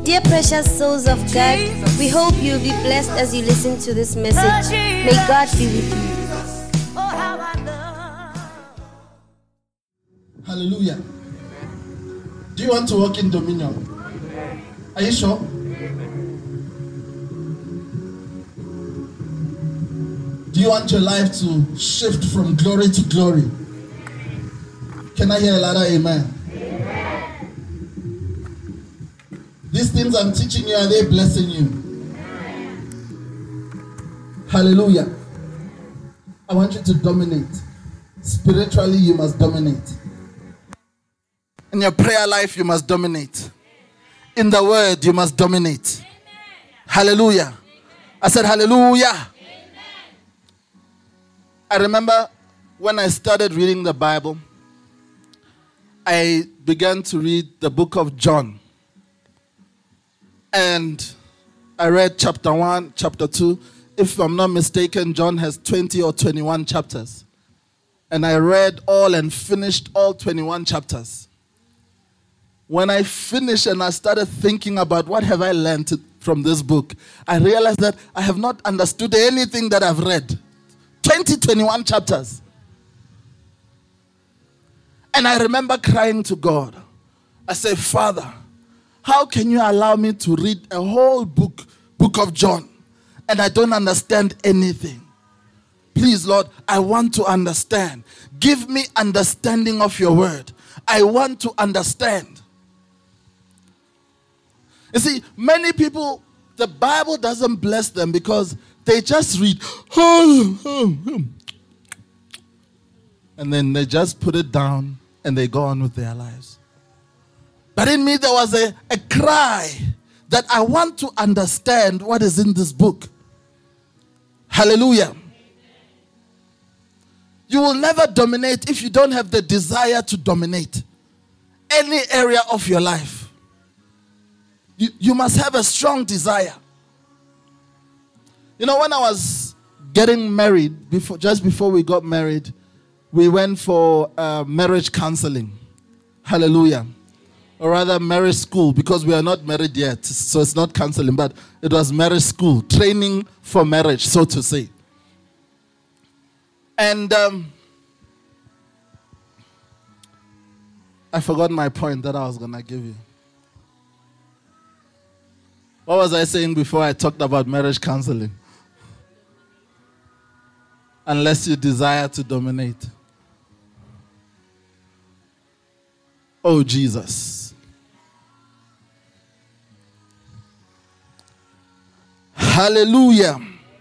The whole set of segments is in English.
Dear precious souls of God, we hope you'll be blessed as you listen to this message. May God be with you. Hallelujah. Do you want to walk in dominion? Are you sure? Do you want your life to shift from glory to glory? Can I hear a louder amen? These things I'm teaching you, are they blessing you? Hallelujah. I want you to dominate. Spiritually, you must dominate. In your prayer life, you must dominate. In the word, you must dominate. Hallelujah. I said hallelujah. I remember when I started reading the Bible, I began to read the book of John. And I read chapter 1, chapter 2. If I'm not mistaken, John has 20 or 21 chapters. And I read all and finished all 21 chapters. When I finished and I started thinking about what have I learned from this book, I realized that I have not understood anything that I've read. 21 chapters. And I remember crying to God. I said, Father, how can you allow me to read a whole book of John, and I don't understand anything? Please, Lord, I want to understand. Give me understanding of your word. I want to understand. You see, many people, the Bible doesn't bless them because they just read, and then they just put it down and they go on with their lives. But in me, there was a cry that I want to understand what is in this book. Hallelujah. You will never dominate if you don't have the desire to dominate any area of your life. You must have a strong desire. You know, when I was getting married, just before we got married, we went for marriage counseling. Hallelujah. Or rather, marriage school, because we are not married yet. So it's not counseling, but it was marriage school, training for marriage, so to say. And I forgot my point that I was going to give you. What was I saying before I talked about marriage counseling? Unless you desire to dominate. Oh, Jesus. Hallelujah.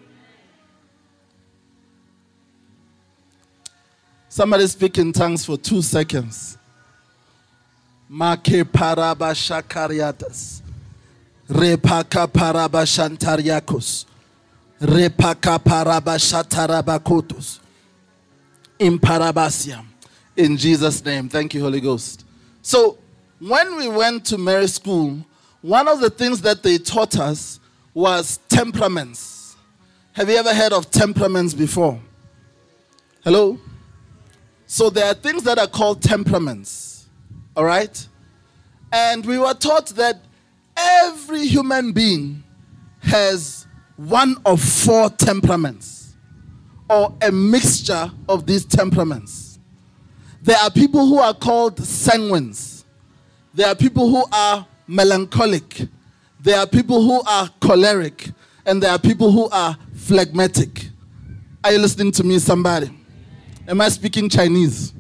Somebody speak in tongues for 2 seconds. Make paraba shakariatas. Repaka paraba shantariakos. Repaka paraba shatarabakotos. Imparabasia. In Jesus' name. Thank you, Holy Ghost. So, when we went to marriage school, one of the things that they taught us was temperaments. Have you ever heard of temperaments before? Hello? So there are things that are called temperaments. All right? And we were taught that every human being has one of 4 temperaments, or a mixture of these temperaments. There are people who are called sanguines. There are people who are melancholic. There are people who are choleric. And there are people who are phlegmatic. Are you listening to me, somebody? Am I speaking Chinese?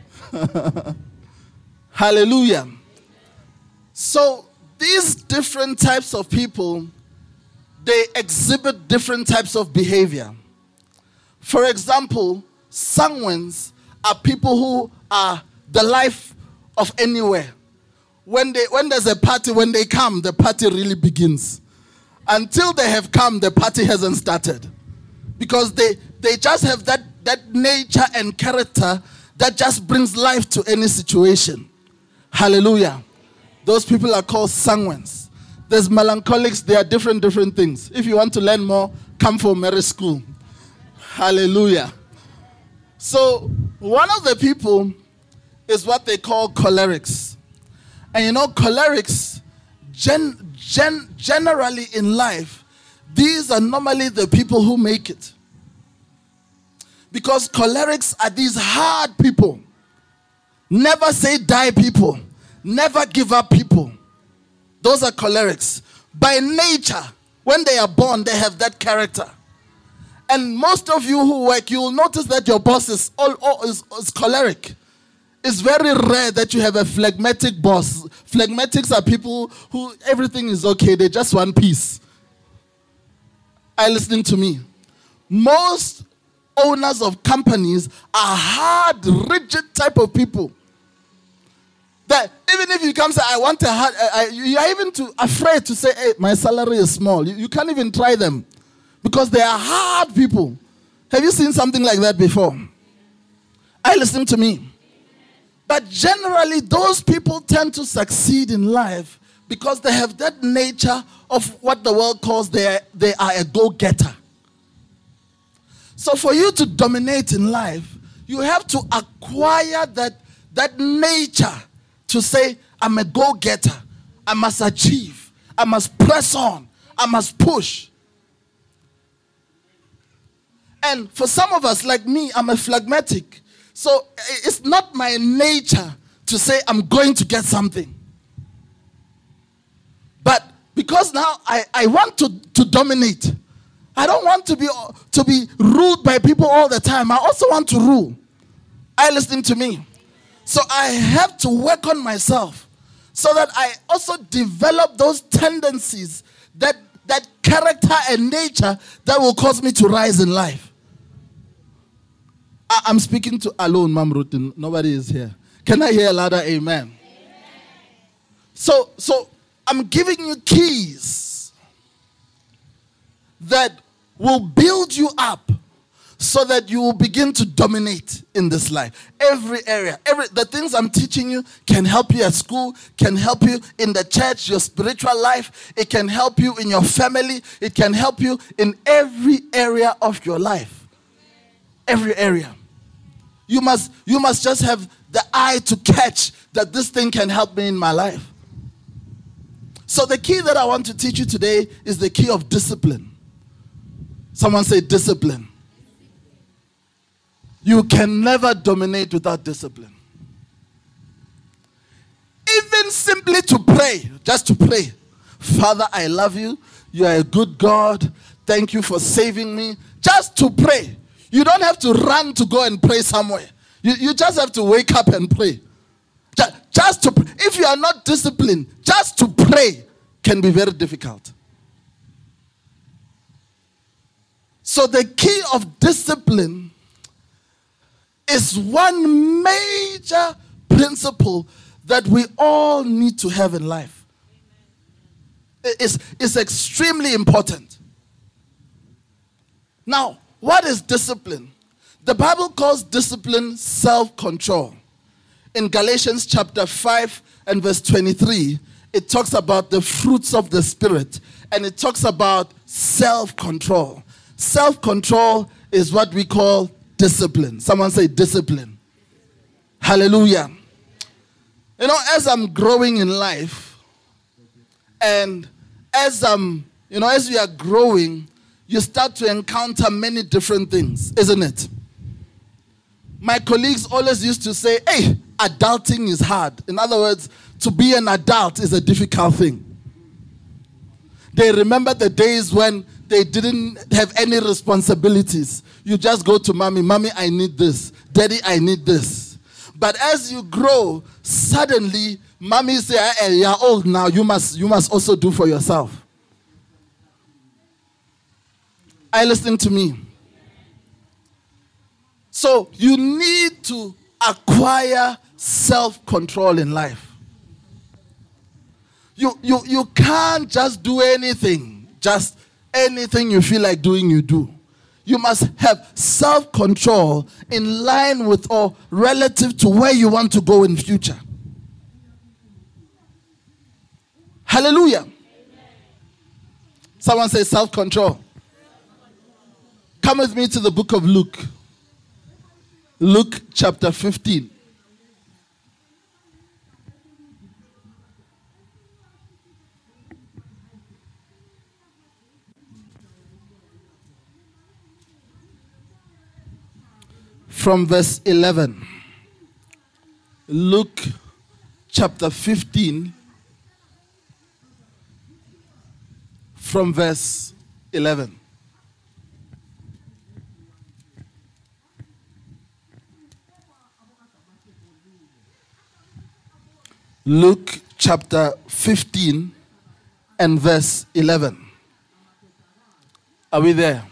Hallelujah. So these different types of people, they exhibit different types of behavior. For example, sanguines are people who are the life of anywhere. When there's a party, when they come, the party really begins. Until they have come, the party hasn't started. Because they just have that nature and character that just brings life to any situation. Hallelujah. Those people are called sanguines. There's melancholics. They are different things. If you want to learn more, come for marriage school. Hallelujah. So one of the people is what they call cholerics. And you know, cholerics, generally in life, these are normally the people who make it. Because cholerics are these hard people. Never say die people. Never give up people. Those are cholerics. By nature, when they are born, they have that character. And most of you who work, you will notice that your boss is choleric. It's very rare that you have a phlegmatic boss. Phlegmatics are people who everything is okay. They just want peace. Are you listening to me? Most owners of companies are hard, rigid type of people. That even if you come say, I want a hard, you are even afraid to say, hey, my salary is small. You can't even try them because they are hard people. Have you seen something like that before? Are you listening to me? But generally, those people tend to succeed in life because they have that nature of what the world calls they are a go-getter. So for you to dominate in life, you have to acquire that nature to say, I'm a go-getter. I must achieve. I must press on. I must push. And for some of us, like me, I'm a phlegmatic. So it's not my nature to say I'm going to get something. But because now I want to dominate. I don't want to be ruled by people all the time. I also want to rule. Are you listening to me? So I have to work on myself so that I also develop those tendencies, that character and nature that will cause me to rise in life. I'm speaking to alone, Mam Rutin. Nobody is here. Can I hear a louder amen? Amen. So I'm giving you keys that will build you up so that you will begin to dominate in this life. Every area, the things I'm teaching you can help you at school, can help you in the church, your spiritual life. It can help you in your family. It can help you in every area of your life. Every area. You must just have the eye to catch that this thing can help me in my life. So the key that I want to teach you today is the key of discipline. Someone say discipline. You can never dominate without discipline. Even simply to pray, just to pray. Father, I love you. You are a good God. Thank you for saving me. Just to pray. You don't have to run to go and pray somewhere. You just have to wake up and pray. Just to pray. If you are not disciplined, just to pray can be very difficult. So the key of discipline is one major principle that we all need to have in life. It's extremely important. Now, what is discipline? The Bible calls discipline self-control. In Galatians chapter 5 and verse 23, it talks about the fruits of the Spirit, and it talks about self-control. Self-control is what we call discipline. Someone say discipline. Hallelujah. You know, as I'm growing in life, and as we are growing, you start to encounter many different things, isn't it? My colleagues always used to say, hey, adulting is hard. In other words, to be an adult is a difficult thing. They remember the days when they didn't have any responsibilities. You just go to mommy, I need this. Daddy, I need this. But as you grow, suddenly, mommy say, hey, you're old now, you must also do for yourself. Are you listening to me? So you need to acquire self-control in life. You can't just do anything. Just anything you feel like doing, you do. You must have self-control in line with or relative to where you want to go in future. Hallelujah. Someone say self-control. Come with me to the book of Luke. Luke chapter 15. from verse 11. Luke chapter 15 from verse 11. Luke chapter 15 and verse 11. Are we there?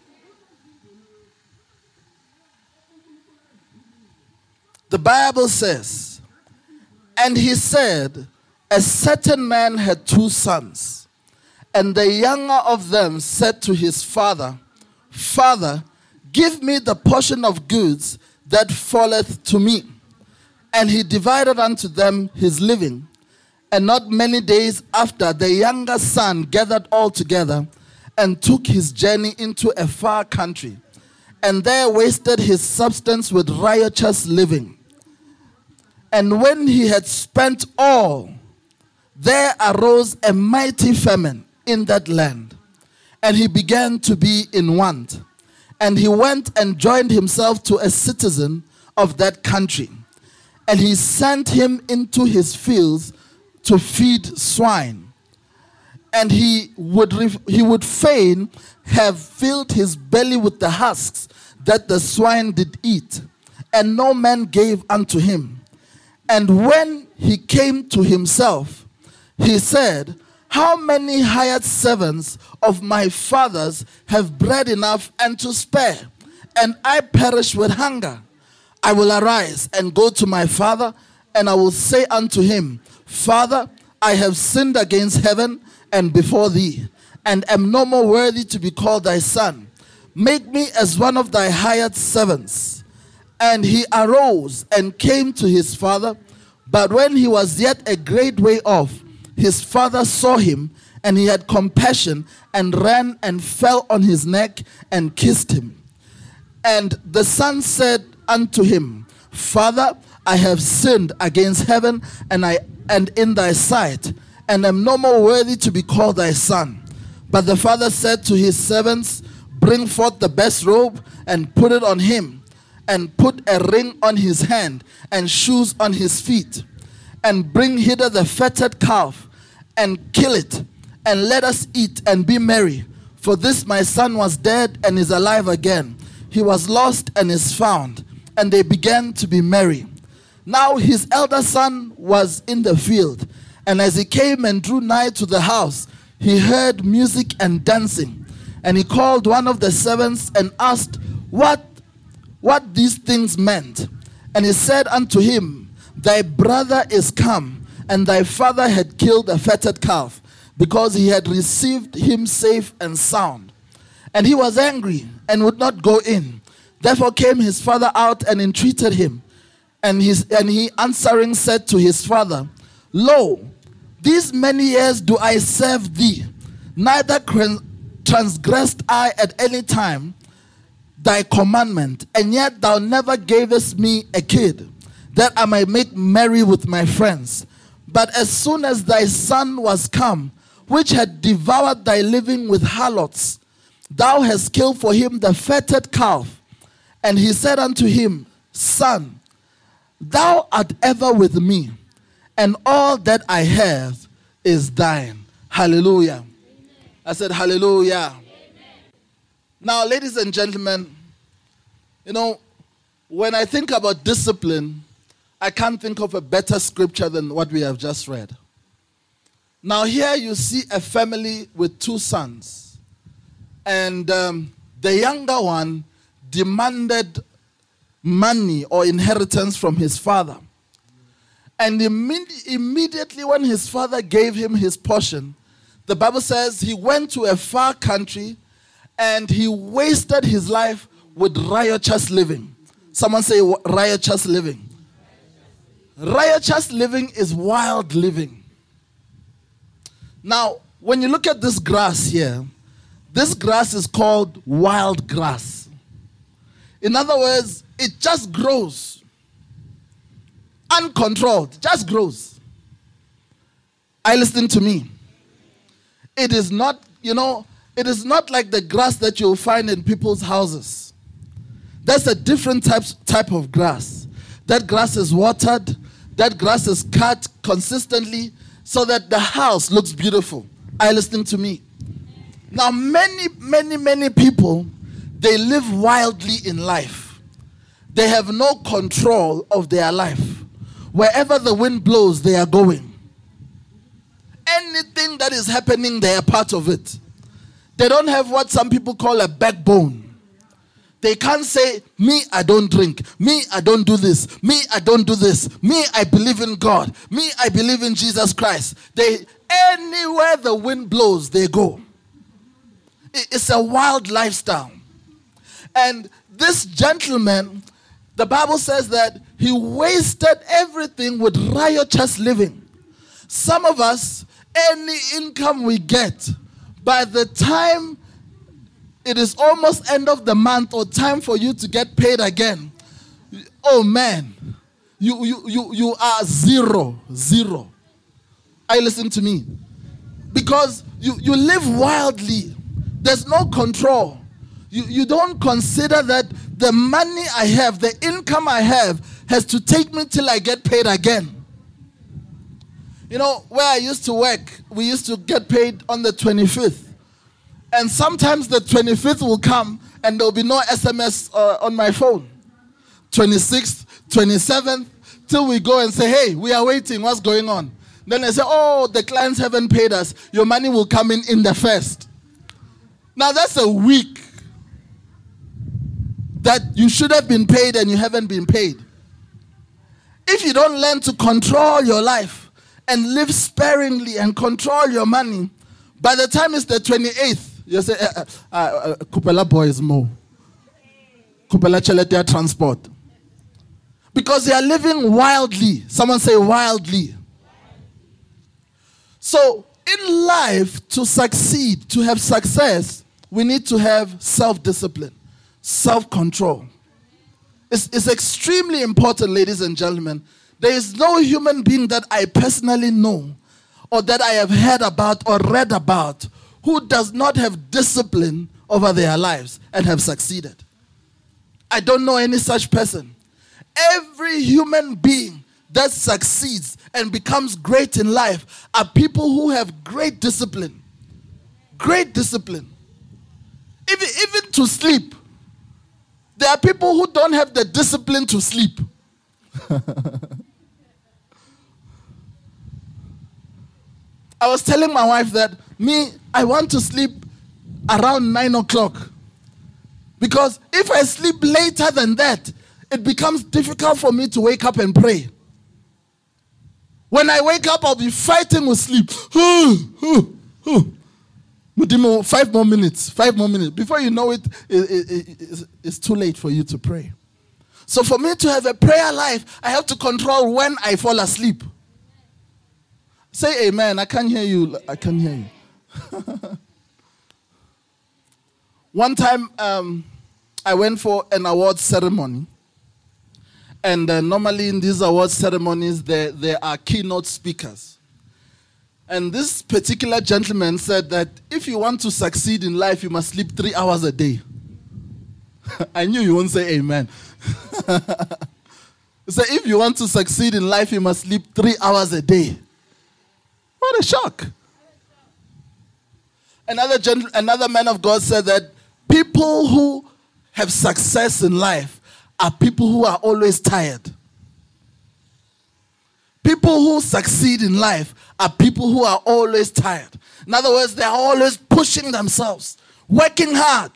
The Bible says, and he said, a certain man had 2 sons, and the younger of them said to his father, Father, give me the portion of goods that falleth to me. And he divided unto them his living. And not many days after, the younger son gathered all together and took his journey into a far country, and there wasted his substance with riotous living. And when he had spent all, there arose a mighty famine in that land, and he began to be in want. And he went and joined himself to a citizen of that country, and he sent him into his fields to feed swine. And he would fain have filled his belly with the husks that the swine did eat, and no man gave unto him. And when he came to himself, he said, how many hired servants of my father's have bread enough and to spare, and I perish with hunger? I will arise and go to my father, and I will say unto him, Father, I have sinned against heaven and before thee, and am no more worthy to be called thy son. Make me as one of thy hired servants. And he arose and came to his father. But when he was yet a great way off, his father saw him, and he had compassion, and ran and fell on his neck and kissed him. And the son said unto him, Father, I have sinned against heaven and in thy sight, and am no more worthy to be called thy son. But the father said to his servants, bring forth the best robe and put it on him, and put a ring on his hand and shoes on his feet, and bring hither the fatted calf and kill it, and let us eat and be merry. For this my son was dead and is alive again. He was lost and is found. And they began to be merry. Now his elder son was in the field, and as he came and drew nigh to the house, he heard music and dancing. And he called one of the servants and asked what these things meant. And he said unto him, thy brother is come, and thy father had killed a fatted calf, because he had received him safe and sound. And he was angry and would not go in. Therefore came his father out and entreated him. And he answering said to his father, Lo, these many years do I serve thee, neither transgressed I at any time thy commandment, and yet thou never gavest me a kid, that I might make merry with my friends. But as soon as thy son was come, which had devoured thy living with harlots, thou hast killed for him the fatted calf. And he said unto him, Son, thou art ever with me, and all that I have is thine. Hallelujah. Amen. I said, hallelujah. Amen. Now, ladies and gentlemen, when I think about discipline, I can't think of a better scripture than what we have just read. Now, here you see a family with 2 sons, and the younger one demanded money or inheritance from his father. And immediately when his father gave him his portion, the Bible says he went to a far country and he wasted his life with riotous living. Someone say riotous living. Riotous living is wild living. Now, when you look at this grass here, this grass is called wild grass. In other words, it just grows. Uncontrolled, just grows. Are you listening to me? It is not, it is not like the grass that you'll find in people's houses. That's a different type of grass. That grass is watered. That grass is cut consistently so that the house looks beautiful. Are you listening to me? Now, many people, they live wildly in life. They have no control of their life. Wherever the wind blows, they are going. Anything that is happening, they are part of it. They don't have what some people call a backbone. They can't say, me, I don't drink. Me, I don't do this. Me, I don't do this. Me, I believe in God. Me, I believe in Jesus Christ. Anywhere the wind blows, they go. It's a wild lifestyle. And this gentleman, the Bible says that he wasted everything with riotous living. Some of us, any income we get, by the time it is almost end of the month or time for you to get paid again, oh man, you are zero. Are you listening to me? Because you live wildly. There's no control. You don't consider that the money I have, the income I have, has to take me till I get paid again. You know, where I used to work, we used to get paid on the 25th. And sometimes the 25th will come and there will be no SMS on my phone. 26th, 27th, till we go and say, hey, we are waiting, what's going on? Then they say, oh, the clients haven't paid us. Your money will come in the first. Now that's a week that you should have been paid and you haven't been paid. If you don't learn to control your life and live sparingly and control your money, by the time it's the 28th, you say, Kupela boys mo. Kupela cheletea transport. Because they are living wildly. Someone say wildly. So, in life, to succeed, to have success, we need to have self-discipline, self-control. It's extremely important, ladies and gentlemen. There is no human being that I personally know or that I have heard about or read about who does not have discipline over their lives and have succeeded. I don't know any such person. Every human being that succeeds and becomes great in life are people who have great discipline. Great discipline. Even to sleep. There are people who don't have the discipline to sleep. I was telling my wife that I want to sleep around 9 o'clock. Because if I sleep later than that, it becomes difficult for me to wake up and pray. When I wake up, I'll be fighting with sleep. 5 more minutes. Before you know it, it's too late for you to pray. So for me to have a prayer life, I have to control when I fall asleep. Say amen. I can't hear you. One time, I went for an award ceremony. And normally in these award ceremonies, there are keynote speakers. And this particular gentleman said that if you want to succeed in life, you must sleep 3 hours a day. I knew you wouldn't say amen. So if you want to succeed in life, you must sleep 3 hours a day. What a shock. Another man of God said that people who have success in life are people who are always tired. People who succeed in life are people who are always tired. In other words, they are always pushing themselves, working hard.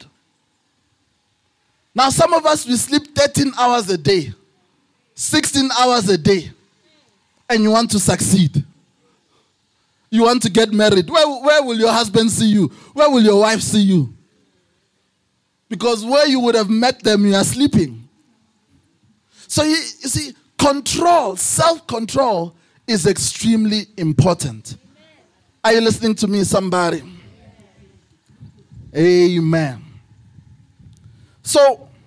Now, some of us, we sleep 13 hours a day, 16 hours a day, and you want to succeed. You want to get married. Where will your husband see you? Where will your wife see you? Because where you would have met them, you are sleeping. So you see, control, self-control is extremely important. Are you listening to me, somebody? Amen. So,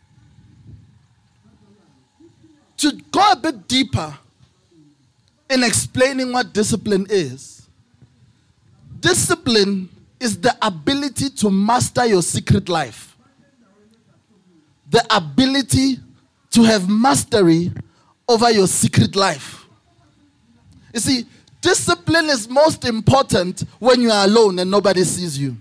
to go a bit deeper in explaining what discipline is the ability to master your secret life. the ability to have mastery over your secret life. You see, discipline is most important when you are alone and nobody sees you.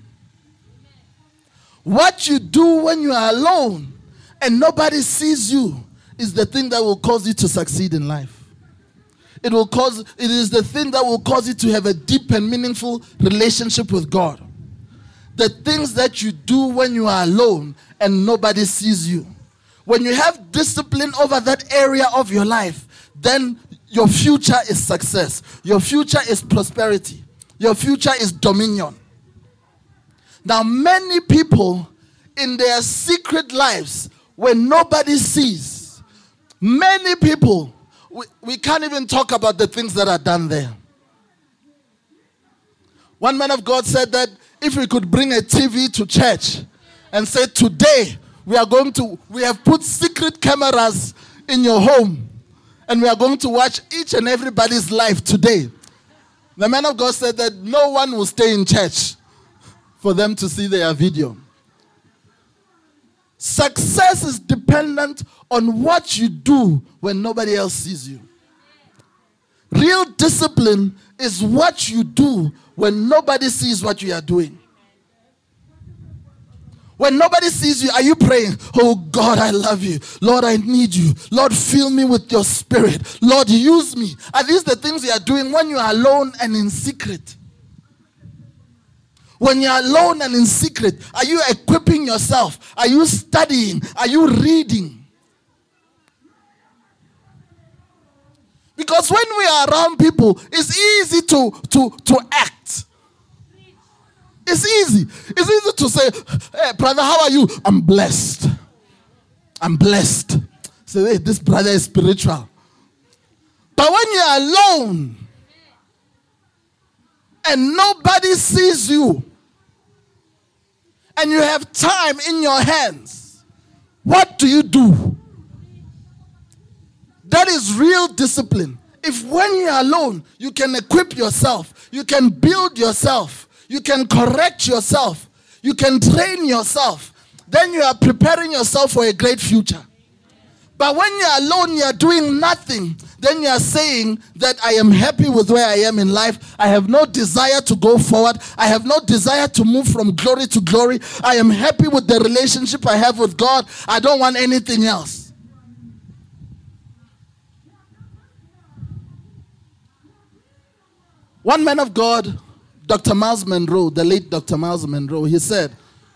What you do when you are alone and nobody sees you is the thing that will cause you to succeed in life. It is the thing that will cause you to have a deep and meaningful relationship with God. The things that you do when you are alone and nobody sees you. When you have discipline over that area of your life, then your future is success. Your future is prosperity. Your future is dominion. Now, many people in their secret lives, when nobody sees, many people, we can't even talk about the things that are done there. One man of God said that if we could bring a TV to church and say, today we have put secret cameras in your home and we are going to watch each and everybody's life today. The man of God said that no one will stay in church for them to see their video. Success is dependent on what you do when nobody else sees you. Real discipline is what you do when nobody sees what you are doing. When nobody sees you, are you praying, oh God, I love you. Lord, I need you. Lord, fill me with your spirit. Lord, use me. Are these the things you are doing when you are alone and in secret? When you are alone and in secret, are you equipping yourself? Are you studying? Are you reading? Because when we are around people, it's easy to act. It's easy. It's easy to say, hey, brother, how are you? I'm blessed. I'm blessed. Say, hey, this brother is spiritual. But when you're alone and nobody sees you and you have time in your hands, what do you do? That is real discipline. If when you're alone, you can equip yourself, you can build yourself, you can correct yourself, you can train yourself, then you are preparing yourself for a great future. But when you're alone, you're doing nothing, then you're saying that I am happy with where I am in life. I have no desire to go forward. I have no desire to move from glory to glory. I am happy with the relationship I have with God. I don't want anything else. One man of God, Dr. Miles Monroe, the late Dr. Miles Monroe, he said,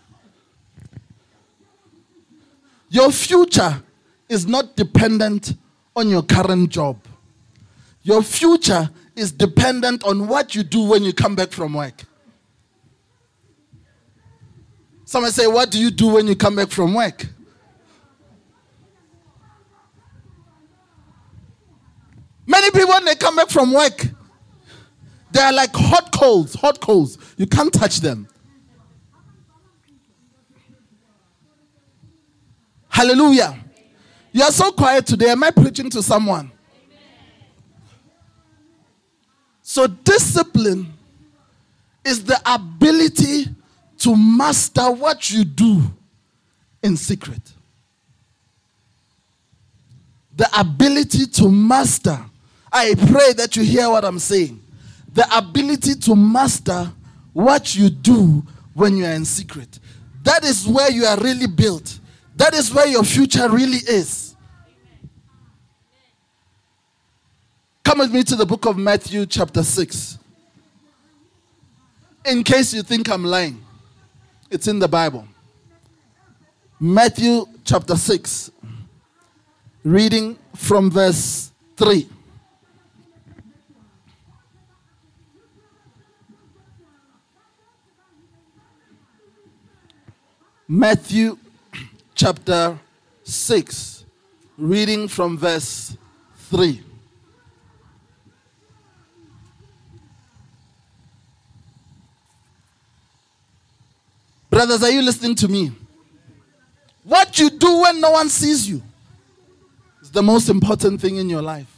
your future is not dependent on your current job. Your future is dependent on what you do when you come back from work. Someone say, what do you do when you come back from work? Many people, when they come back from work, they are like hot coals. You can't touch them. Hallelujah. You are so quiet today. Am I preaching to someone? So discipline is the ability to master what you do in secret. The ability to master. I pray that you hear what I'm saying. The ability to master what you do when you are in secret. That is where you are really built. That is where your future really is. Come with me to the book of Matthew chapter 6. In case you think I'm lying, it's in the Bible. Matthew chapter 6, reading from verse 3. Matthew chapter 6, reading from verse 3. Brothers, are you listening to me? What you do when no one sees you is the most important thing in your life.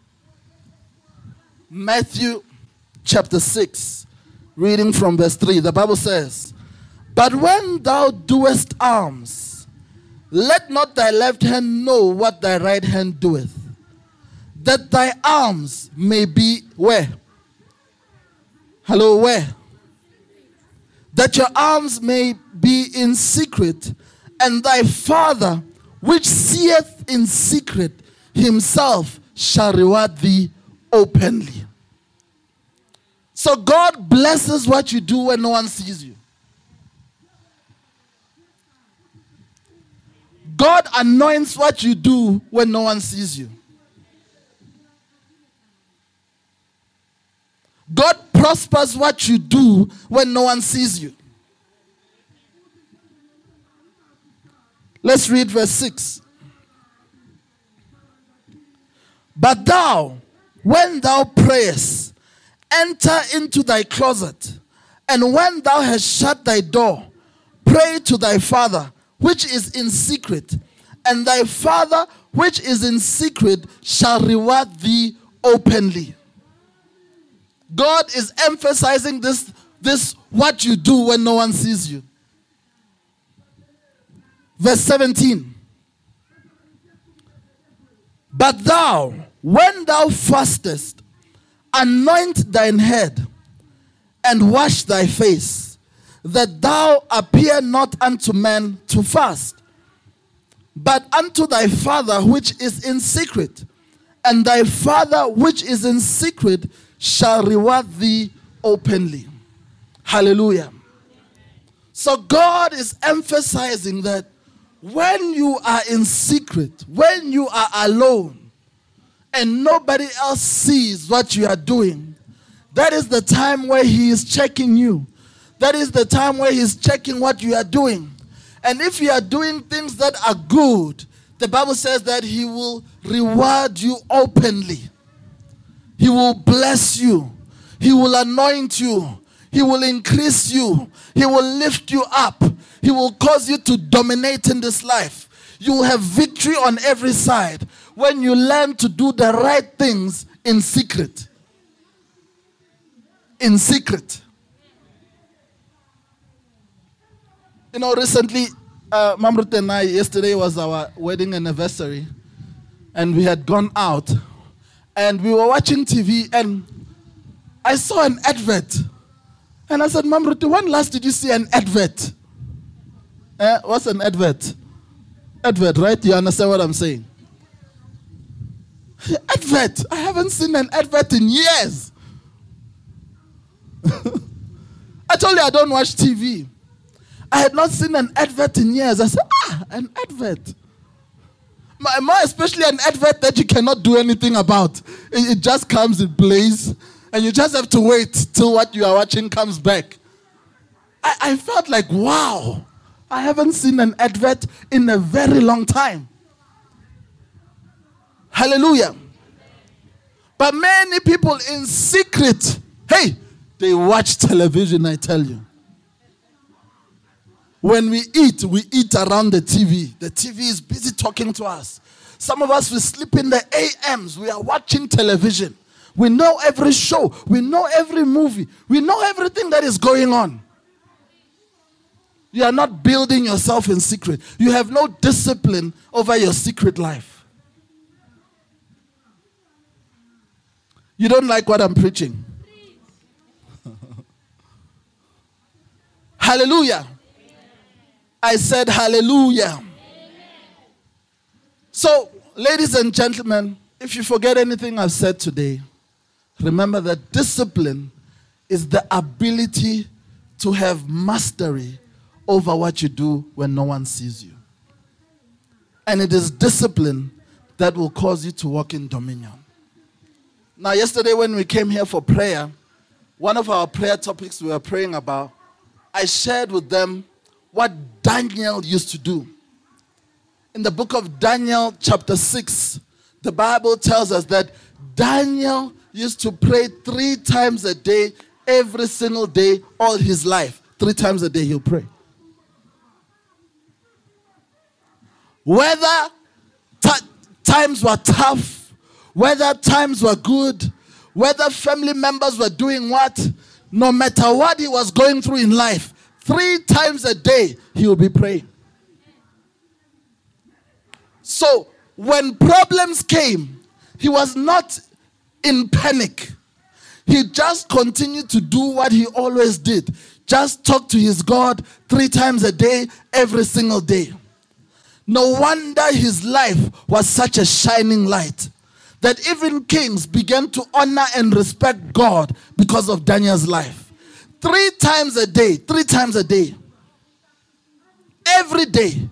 Matthew chapter 6, reading from verse 3. The Bible says, but when thou doest alms, Let not thy left hand know what thy right hand doeth, that thy arms may be where? Hello, where? That your arms may be in secret, and thy Father, which seeth in secret, himself shall reward thee openly. So God blesses what you do when no one sees you. God anoints what you do when no one sees you. God prospers what you do when no one sees you. Let's read verse 6. But thou, when thou prayest, enter into thy closet, and when thou hast shut thy door, pray to thy Father, which is in secret, and thy Father, which is in secret, shall reward thee openly. God is emphasizing this what you do when no one sees you. Verse 17. But thou, when thou fastest, anoint thine head, and wash thy face, that thou appear not unto men to fast, but unto thy Father which is in secret, and thy Father which is in secret shall reward thee openly. Hallelujah. So God is emphasizing that when you are in secret, when you are alone, and nobody else sees what you are doing, that is the time where He is checking you. That is the time where He's checking what you are doing. And if you are doing things that are good, the Bible says that He will reward you openly. He will bless you. He will anoint you. He will increase you. He will lift you up. He will cause you to dominate in this life. You will have victory on every side when you learn to do the right things in secret. In secret. You know, recently, Mamrut and I, yesterday was our wedding anniversary, and we had gone out, and we were watching TV, and I saw an advert. And I said, Mamrut, when last did you see an advert? What's an advert? Advert, right? You understand what I'm saying? Advert. I haven't seen an advert in years. I told you I don't watch TV. I had not seen an advert in years. I said, an advert. More especially an advert that you cannot do anything about. It just comes, it plays, and you just have to wait till what you are watching comes back. I felt like, wow, I haven't seen an advert in a very long time. Hallelujah. But many people in secret, hey, they watch television, I tell you. When we eat around the TV. The TV is busy talking to us. Some of us, we sleep in the AMs. We are watching television. We know every show. We know every movie. We know everything that is going on. You are not building yourself in secret. You have no discipline over your secret life. You don't like what I'm preaching? Hallelujah. I said hallelujah. Amen. So, ladies and gentlemen, if you forget anything I've said today, remember that discipline is the ability to have mastery over what you do when no one sees you. And it is discipline that will cause you to walk in dominion. Now, yesterday when we came here for prayer, one of our prayer topics we were praying about, I shared with them what Daniel used to do. In the book of Daniel chapter 6, the Bible tells us that Daniel used to pray 3 times a day, every single day, all his life. 3 times a day he'll pray. Whether times were tough, whether times were good, whether family members were doing what, no matter what he was going through in life, 3 times a day he will be praying. So when problems came, he was not in panic. He just continued to do what he always did. Just talk to his God 3 times a day, every single day. No wonder his life was such a shining light that even kings began to honor and respect God because of Daniel's life. 3 times a day, 3 times a day. Every day.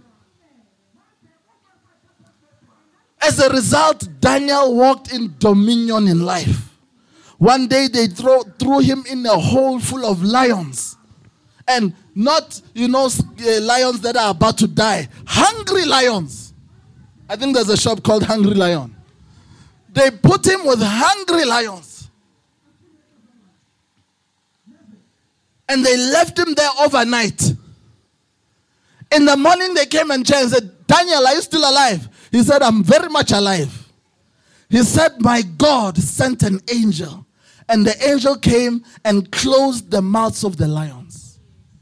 As a result, Daniel walked in dominion in life. One day they threw him in a hole full of lions. And not, lions that are about to die. Hungry lions. I think there's a shop called Hungry Lion. They put him with hungry lions. And they left him there overnight. In the morning they came and checked and said, Daniel, are you still alive? He said, I'm very much alive. He said, my God sent an angel. And the angel came and closed the mouths of the lions.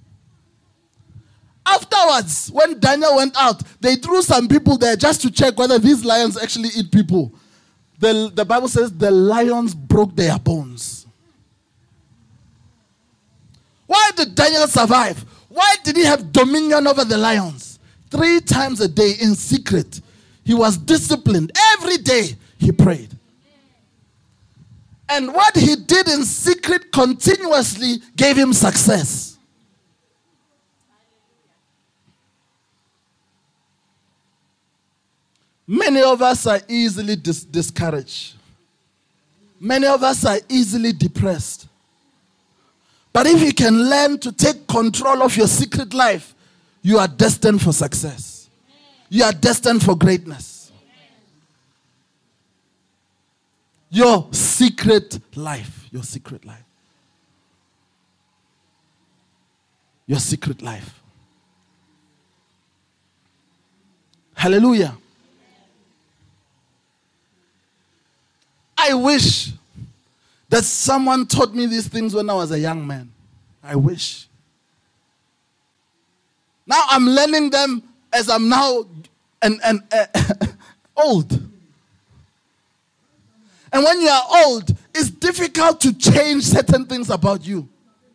Afterwards, when Daniel went out, they threw some people there just to check whether these lions actually eat people. The Bible says the lions broke their bones. Why did Daniel survive? Why did he have dominion over the lions? 3 times a day in secret. He was disciplined. Every day he prayed. And what he did in secret continuously gave him success. Many of us are easily discouraged. Many of us are easily depressed. But if you can learn to take control of your secret life, you are destined for success. You are destined for greatness. Your secret life. Your secret life. Your secret life. Hallelujah. I wish that someone taught me these things when I was a young man. I wish. Now I'm learning them as I'm now old. And when you are old, it's difficult to change certain things about you.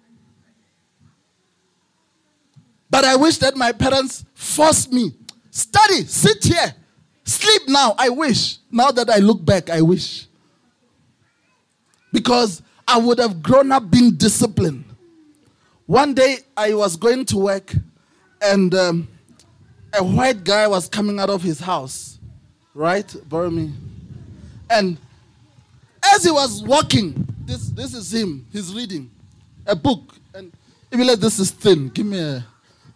But I wish that my parents forced me. Study, sit here, sleep now. I wish. Now that I look back, I wish. Because I would have grown up being disciplined. One day I was going to work and a white guy was coming out of his house. Right? Borrow me. And as he was walking, this is him. He's reading a book. And if you let this is thin, give me a...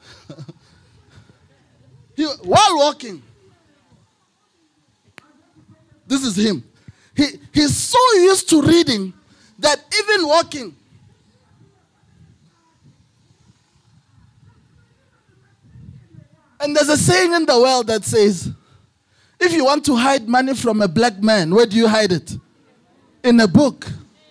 while walking, this is him. He's so used to reading that even walking, and there's a saying in the world that says, if you want to hide money from a black man, where do you hide it? In a book.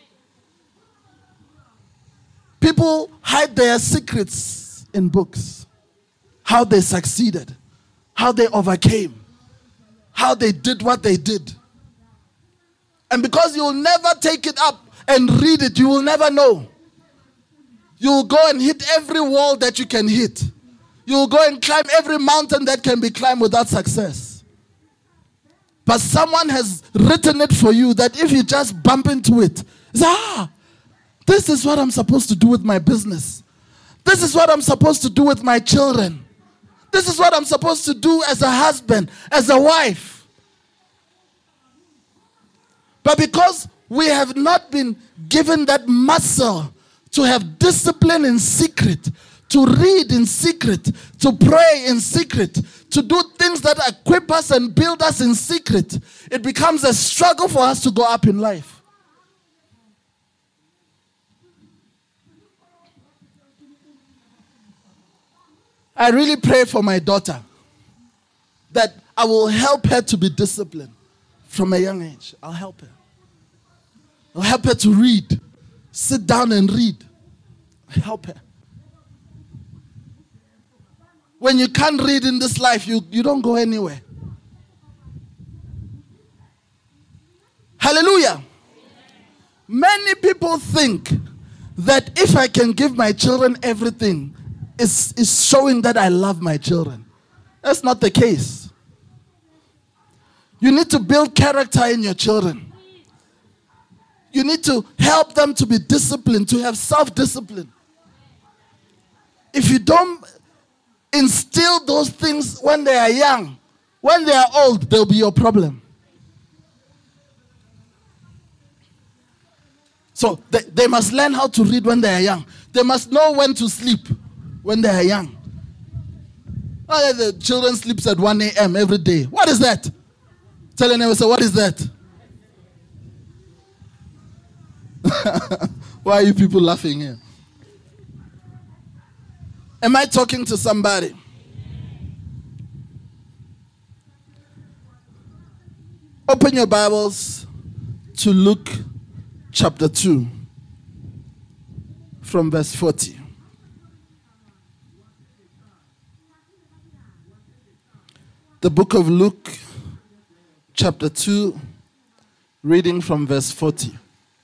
People hide their secrets in books. How they succeeded, how they overcame, how they did what they did. And because you will never take it up and read it, you will never know. You will go and hit every wall that you can hit. You will go and climb every mountain that can be climbed without success. But someone has written it for you that if you just bump into it, this is what I'm supposed to do with my business. This is what I'm supposed to do with my children. This is what I'm supposed to do as a husband, as a wife. But because we have not been given that muscle to have discipline in secret, to read in secret, to pray in secret, to do things that equip us and build us in secret, it becomes a struggle for us to go up in life. I really pray for my daughter that I will help her to be disciplined from a young age. I'll help her. I'll help her to read. Sit down and read. I'll help her. When you can't read in this life, you don't go anywhere. Hallelujah. Many people think that if I can give my children everything, it's showing that I love my children. That's not the case. You need to build character in your children. You need to help them to be disciplined, to have self-discipline. If you don't instill those things when they are young, when they are old, they'll be your problem. So they must learn how to read when they are young. They must know when to sleep when they are young. Oh, the children sleeps at 1 a.m. every day. What is that? Tell your neighbor, say, what is that? Why are you people laughing here? Am I talking to somebody? Open your Bibles to Luke chapter 2 from verse 40. The book of Luke chapter 2, reading from verse 40.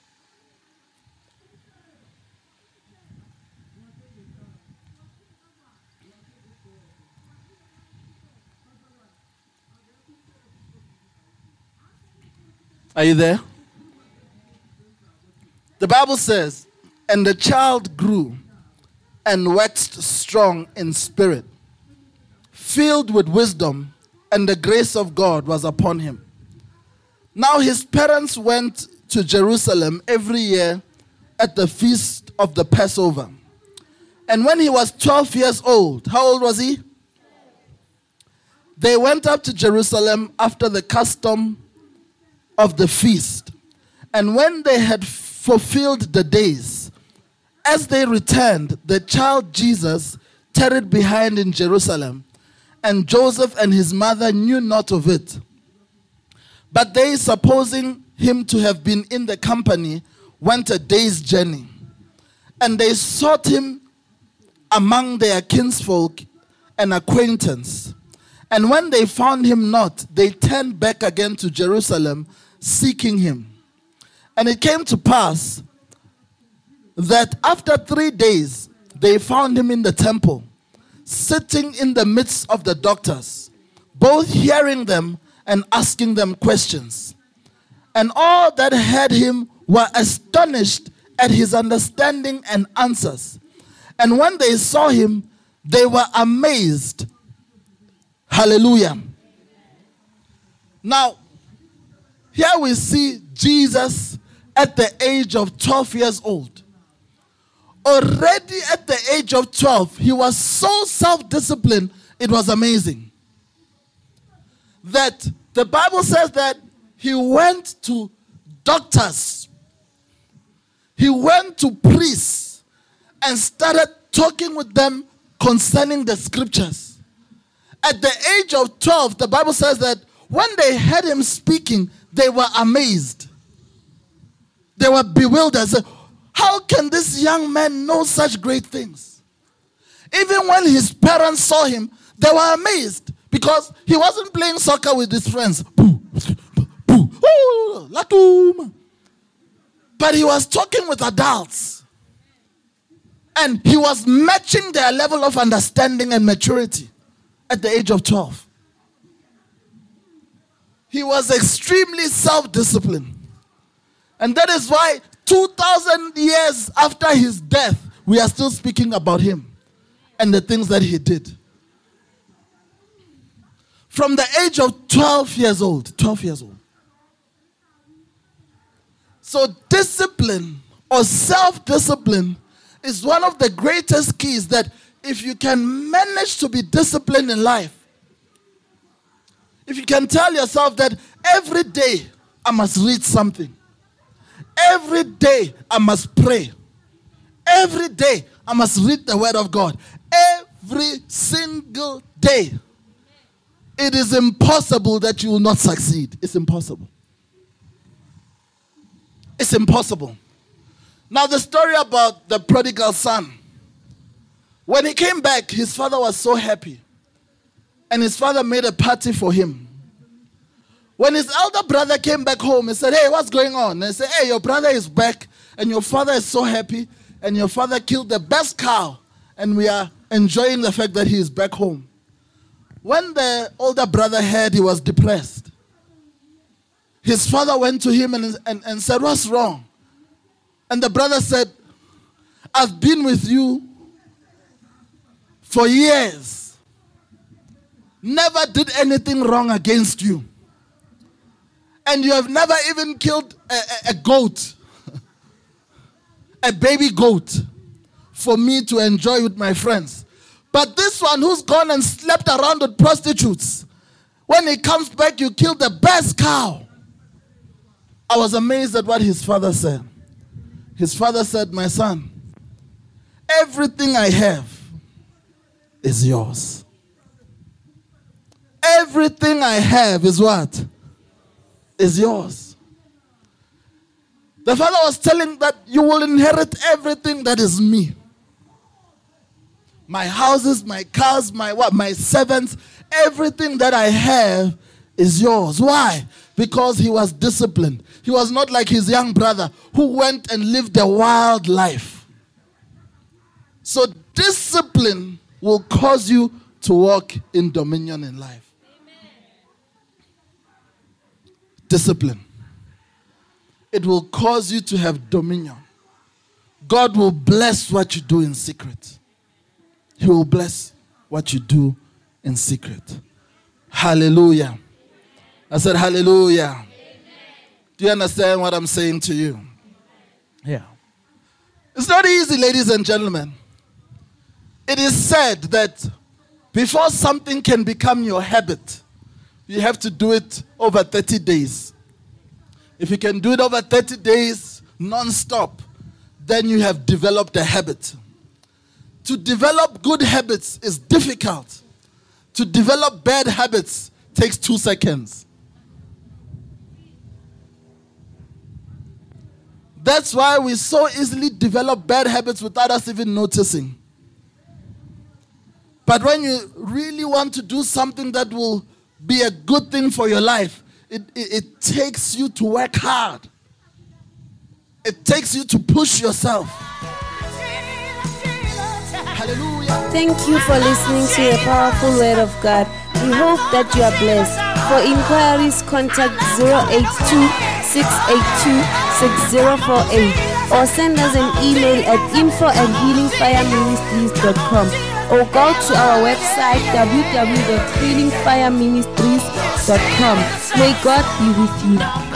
Are you there? The Bible says, and the child grew and waxed strong in spirit, filled with wisdom, and the grace of God was upon him. Now his parents went to Jerusalem every year at the feast of the Passover. And when he was 12 years old, how old was he? They went up to Jerusalem after the custom of the feast. And when they had fulfilled the days, as they returned, the child Jesus tarried behind in Jerusalem, and Joseph and his mother knew not of it. But they, supposing him to have been in the company, went a day's journey. And they sought him among their kinsfolk and acquaintance. And when they found him not, they turned back again to Jerusalem, seeking him. And it came to pass that after 3 days, they found him in the temple, sitting in the midst of the doctors, both hearing them and asking them questions. And all that heard him were astonished at his understanding and answers. And when they saw him, they were amazed. Hallelujah. Now, here we see Jesus at the age of 12 years old. Already at the age of 12, he was so self-disciplined, it was amazing. That the Bible says that he went to doctors, he went to priests, and started talking with them concerning the scriptures. At the age of 12, the Bible says that when they heard him speaking, they were amazed. They were bewildered. Said, how can this young man know such great things? Even when his parents saw him, they were amazed because he wasn't playing soccer with his friends. Boo, boo, ooh, latum. But he was talking with adults. And he was matching their level of understanding and maturity at the age of 12. He was extremely self-disciplined. And that is why 2,000 years after his death, we are still speaking about him and the things that he did. From the age of 12 years old. 12 years old. So discipline or self-discipline is one of the greatest keys that if you can manage to be disciplined in life, if you can tell yourself that every day I must read something, every day I must pray, every day I must read the word of God, every single day, it is impossible that you will not succeed. It's impossible. It's impossible. Now the story about the prodigal son. When he came back, his father was so happy. And his father made a party for him. When his elder brother came back home, he said, hey, what's going on? And he said, hey, your brother is back, and your father is so happy, and your father killed the best cow, and we are enjoying the fact that he is back home. When the older brother heard, he was depressed. His father went to him and said, what's wrong? And the brother said, I've been with you for years. Never did anything wrong against you. And you have never even killed a goat, a baby goat, for me to enjoy with my friends. But this one who's gone and slept around with prostitutes, when he comes back, you killed the best cow. I was amazed at what his father said. His father said, my son, everything I have is yours. Everything I have is what? Is yours. The father was telling that you will inherit everything that is me. My houses, my cars, my servants, everything that I have is yours. Why? Because he was disciplined. He was not like his young brother who went and lived a wild life. So discipline will cause you to walk in dominion in life. Discipline. It will cause you to have dominion. God will bless what you do in secret. He will bless what you do in secret. Hallelujah. I said hallelujah. Amen. Do you understand what I'm saying to you? Yeah. It's not easy, ladies and gentlemen. It is said that before something can become your habit, you have to do it over 30 days. If you can do it over 30 days non-stop, then you have developed a habit. To develop good habits is difficult. To develop bad habits takes 2 seconds. That's why we so easily develop bad habits without us even noticing. But when you really want to do something that will be a good thing for your life, it takes you to work hard. It takes you to push yourself. Hallelujah. Thank you for listening to a powerful word of God. We hope that you are blessed. For inquiries, contact 082-682-6048 or send us an email at info@healingfireministries.com or go to our website www.healingfireministries.com. May God be with you.